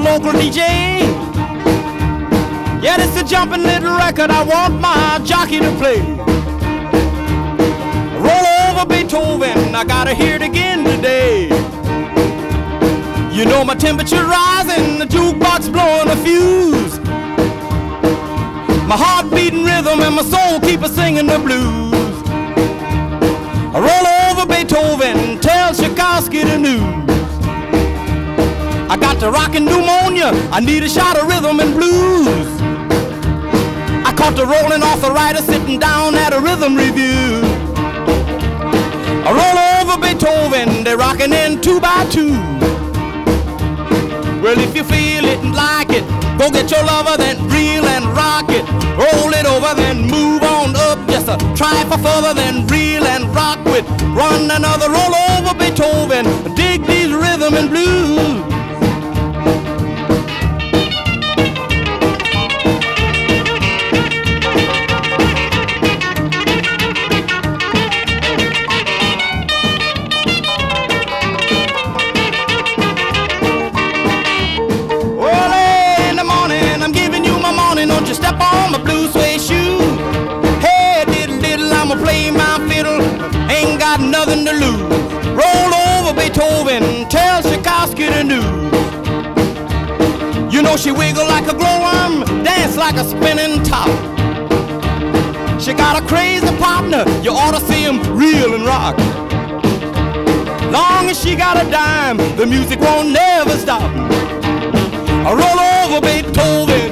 local DJ. Yeah, it's a jumping little record I want my jockey to play. Roll over Beethoven, I gotta hear it again today. You know my temperature rising, the jukebox blowing a fuse. My heart beating rhythm and my soul keep a singing the blues. I roll over Beethoven, tell Tchaikovsky the news. I got the rockin' pneumonia, I need a shot of rhythm and blues. I caught the rolling arthritis sitting down at a rhythm review. I roll over Beethoven, they're rockin' in 2 by 2. Well, if you feel it and like it, go get your lover, then reel and rock it. Roll it over, then move on up. Just a try for further, then reel and rock with. Run another roll over Beethoven. Dig these rhythm and blues. Don't you step on my blue suede shoe. Hey, diddle diddle, I'ma play my fiddle. Ain't got nothing to lose. Roll over Beethoven, tell Tchaikovsky the news. You know she wiggle like a glowworm, dance like a spinning top. She got a crazy partner, you ought to see him reel and rock. Long as she got a dime, the music won't never stop. I roll over Beethoven,